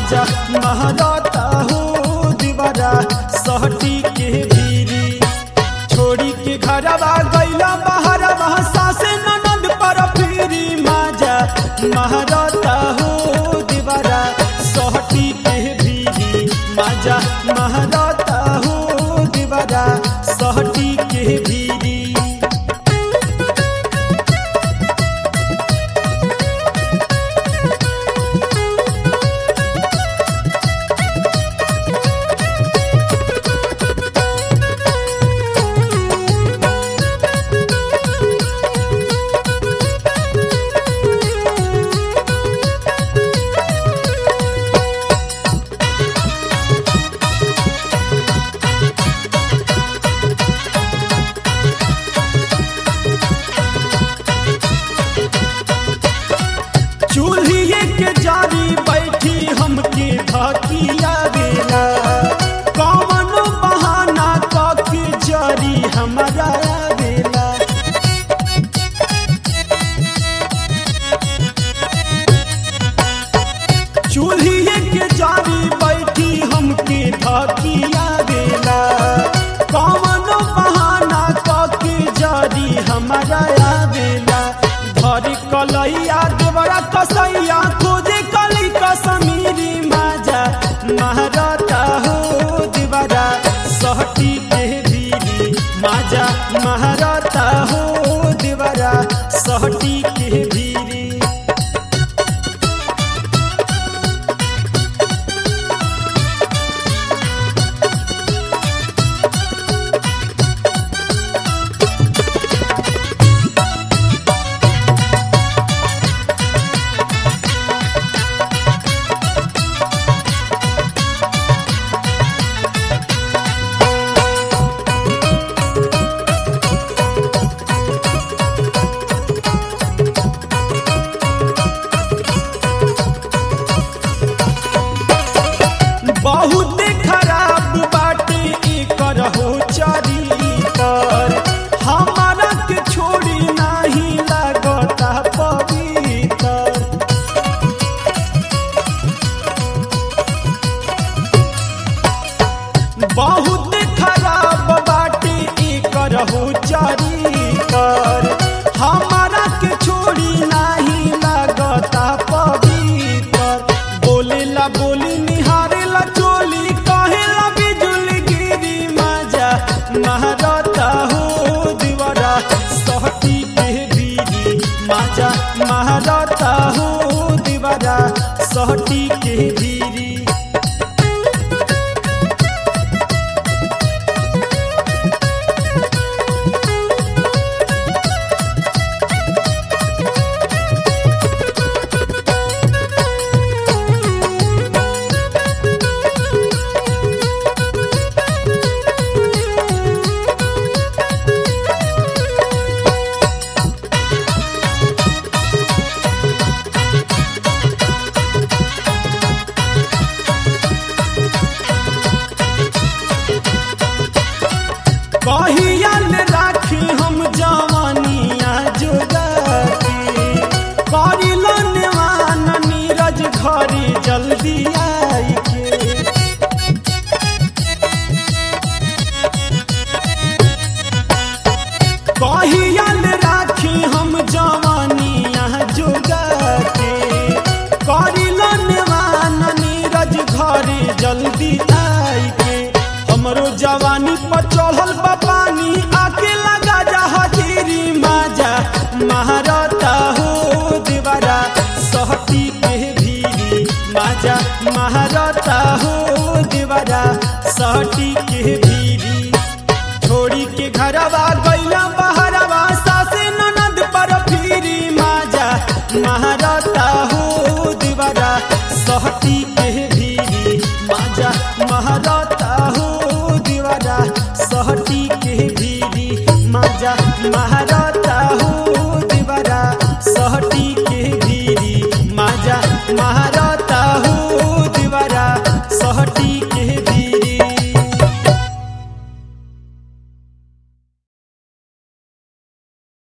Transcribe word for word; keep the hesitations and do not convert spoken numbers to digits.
माजा महरता हो दीवारा सहटी के भीरी छोड़ी के घरवा गैला बहरवा सासे ननद पर फिरी माजा महरता हो दीवारा सहटी के भीरी माजा महरता हो दीवारा सहटी के भीरी चूल्हिए के जारी बैठी हमके धकिया बेला कौनो बहाना कके जारी हमारा बेला चूल्हिए के जारी बैठी हमके धकिया बेला कौनो बहाना कके जारी हमारा बेला धरी कलैया देवरा कसैया खोजे कली कसमीरी माजा महरता हो दीवारा सहटी के भीरी माजा महरता हो दीवारा सहटी के भीरी बहुत खराब बाटे एकर हो चरितर हमारा के छोड़ी नहीं लागता पवित्र बहुत खराब बाटे एकर हो चरितर हमारा के छोड़ी नहीं लागता पवित्र बोलेला बोली निहारेला चोली कहेला बिजुली गिरी माजा महरता हो दीवारा सहटी के भीरी माजा महरता हो दीवारा सहटी के भीरी कहियाल राखी हम जवानिया जोगाती करिल नेवान नीरज घरी जल्दी आई के कहियाल राखी हम जवानिया जोगाती करिल नेवान नीरज घरी जल्दी आई के हमरो जवानी पर चढ़ल बा पानी आके लगा जा हजीरी माजा महरता हो दीवारा सहटी के भीरी माजा महरता हो दीवारा सहटी के भीरी छोड़ी के घरवा गैला बहा